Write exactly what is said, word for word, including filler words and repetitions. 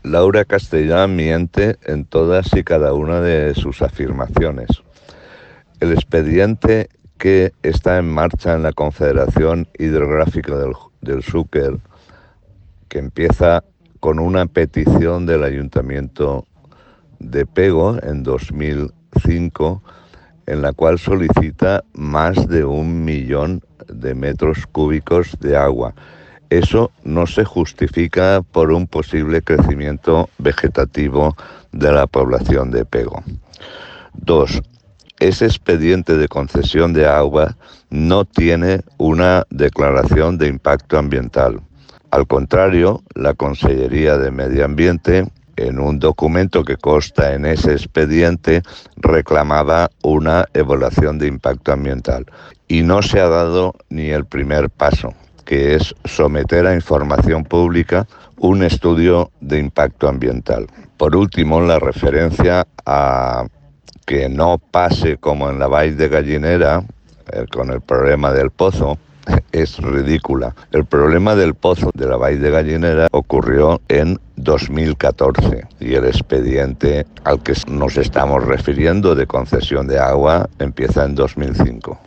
Laura Castellán miente en todas y cada una de sus afirmaciones. El expediente que está en marcha en la Confederación Hidrográfica del, del Xúquer, que empieza con una petición del Ayuntamiento de Pego en dos mil cinco, en la cual solicita más de un millón de metros cúbicos de agua. Eso no se justifica por un posible crecimiento vegetativo de la población de Pego. Dos, ese expediente de concesión de agua no tiene una declaración de impacto ambiental. Al contrario, la Consellería de Medio Ambiente, en un documento que consta en ese expediente, reclamaba una evaluación de impacto ambiental. Y no se ha dado ni el primer paso, que es someter a información pública un estudio de impacto ambiental. Por último, la referencia a que no pase como en la Vall de Gallinera, eh, con el problema del pozo, es ridícula. El problema del pozo de la Vall de Gallinera ocurrió en dos mil catorce y el expediente al que nos estamos refiriendo de concesión de agua empieza en dos mil cinco.